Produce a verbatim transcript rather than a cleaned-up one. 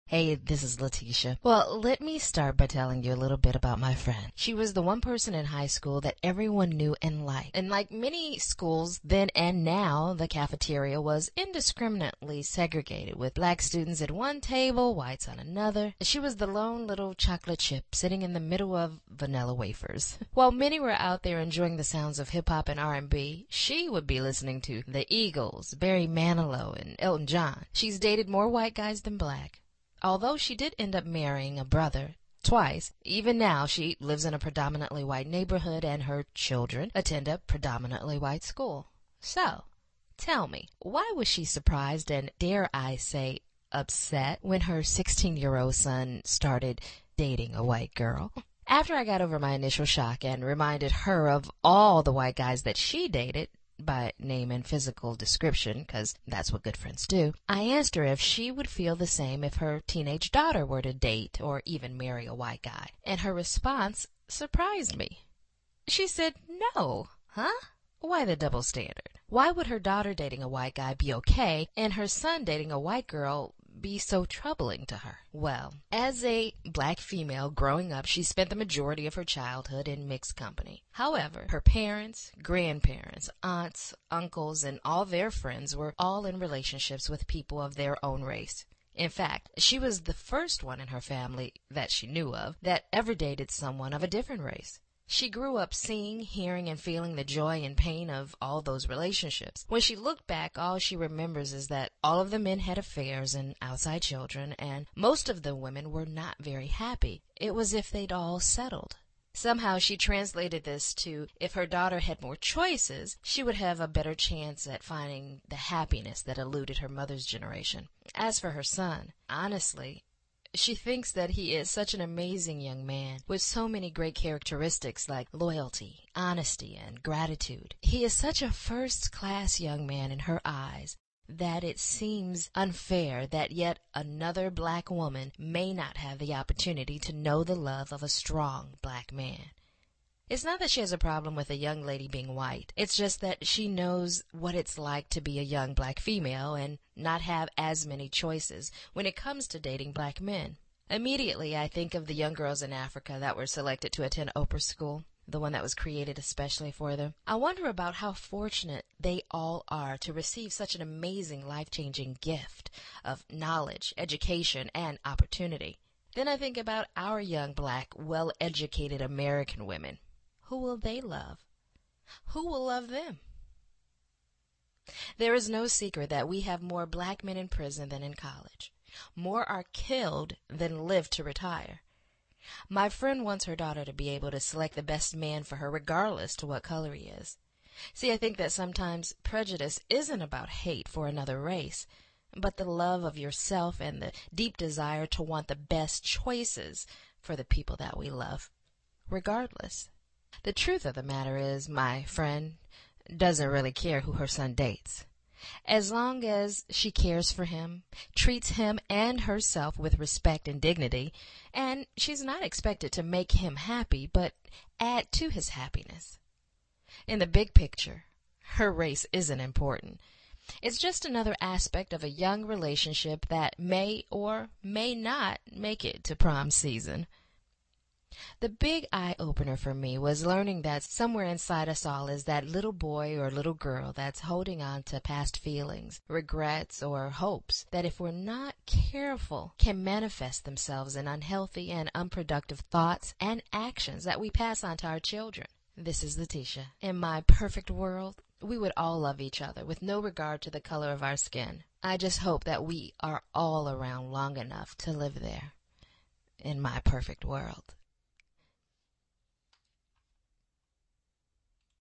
Hey, this is Letitia. Well, let me start by telling you a little bit about my friend. She was the one person in high school that everyone knew and liked. And like many schools then and now, the cafeteria was indiscriminately segregated with black students at one table, whites on another. She was the lone little chocolate chip sitting in the middle of vanilla wafers. While many were out there enjoying the sounds of hip-hop and R and B, she would be listening to the Eagles, Barry Manilow, and Elton John. She's dated more white guys than black. Although she did end up marrying a brother twice, even now she lives in a predominantly white neighborhood and her children attend a predominantly white school. So, tell me, why was she surprised and, dare I say, upset when her sixteen-year-old son started dating a white girl? After I got over my initial shock and reminded her of all the white guys that she dated, by name and physical description, because that's what good friends do, I asked her if she would feel the same if her teenage daughter were to date or even marry a white guy. And her response surprised me. She said, no. Huh? Why the double standard? Why would her daughter dating a white guy be okay and her son dating a white girl be so troubling to her? Well, as a black female growing up, she spent the majority of her childhood in mixed company. However, her parents, grandparents, aunts, uncles, and all their friends were all in relationships with people of their own race. In fact, she was the first one in her family that she knew of that ever dated someone of a different race. She grew up seeing, hearing, and feeling the joy and pain of all those relationships. When she looked back, all she remembers is that all of the men had affairs and outside children, and most of the women were not very happy. It was as if they'd all settled. Somehow she translated this to if her daughter had more choices, she would have a better chance at finding the happiness that eluded her mother's generation. As for her son, honestly, she thinks that he is such an amazing young man with so many great characteristics like loyalty, honesty, and gratitude. He is such a first-class young man in her eyes that it seems unfair that yet another black woman may not have the opportunity to know the love of a strong black man. It's not that she has a problem with a young lady being white. It's just that she knows what it's like to be a young black female and not have as many choices when it comes to dating black men. Immediately, I think of the young girls in Africa that were selected to attend Oprah School, the one that was created especially for them. I wonder about how fortunate they all are to receive such an amazing, life-changing gift of knowledge, education, and opportunity. Then I think about our young black, well-educated American women. Who will they love? Who will love them? There is no secret that we have more black men in prison than in college. More are killed than live to retire. My friend wants her daughter to be able to select the best man for her regardless to what color he is. See, I think that sometimes prejudice isn't about hate for another race, but the love of yourself and the deep desire to want the best choices for the people that we love, regardless. The truth of the matter is, my friend doesn't really care who her son dates. As long as she cares for him, treats him and herself with respect and dignity, and she's not expected to make him happy, but add to his happiness. In the big picture, her race isn't important. It's just another aspect of a young relationship that may or may not make it to prom season. The big eye-opener for me was learning that somewhere inside us all is that little boy or little girl that's holding on to past feelings, regrets, or hopes that if we're not careful can manifest themselves in unhealthy and unproductive thoughts and actions that we pass on to our children. This is Letitia. In my perfect world, we would all love each other with no regard to the color of our skin. I just hope that we are all around long enough to live there. In my perfect world.